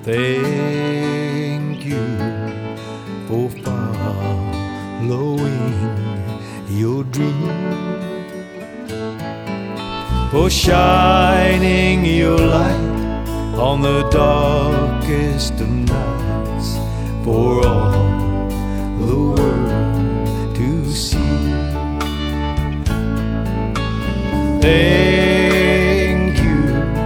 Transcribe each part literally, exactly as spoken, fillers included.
Thank you for following your dream, for shining your light on the darkest of nights, for all the world to see. Thank you,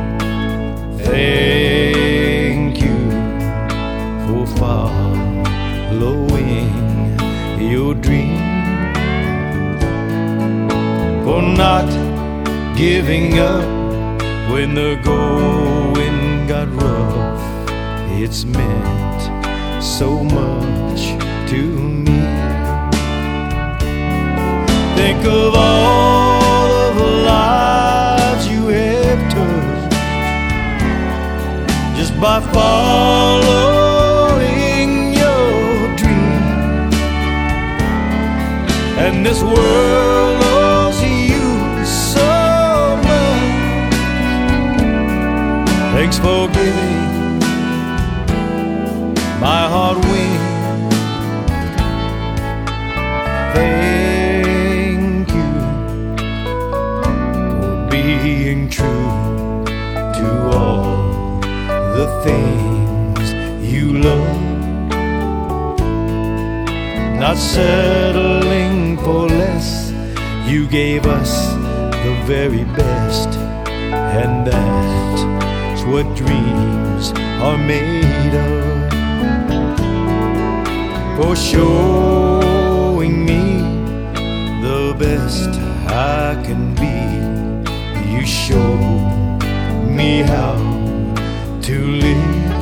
thank you for following your dream, for not giving up when the going got rough. It's meant so much to me. Think of all of the lives you have touched just by following your dream, and this world owes you so much. Thanks for giving my heart wings. Thank you for being true to all the things you love, not settling for less. You gave us the very best, and that's what dreams are made of. For showing me the best I can be, you show me how to live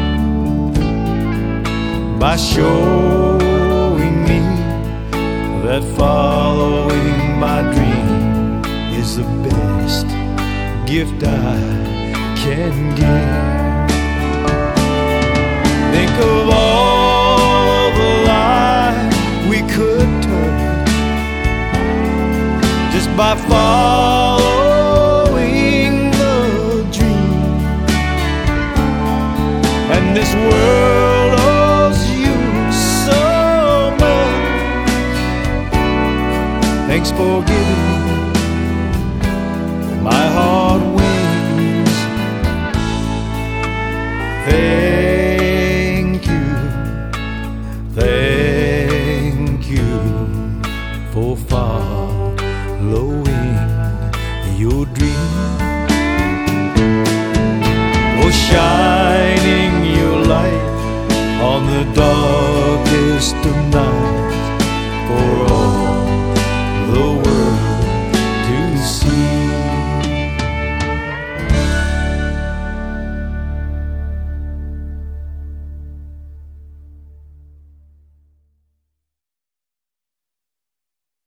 by showing me that following my dream is the best gift I can give. Think of all the lives we could touch just by following the dream, and this world owes you so much. Thanks for giving my heart wings. Thank you, thank you for following your dream, for shining your light on the darkest of nights, for all the world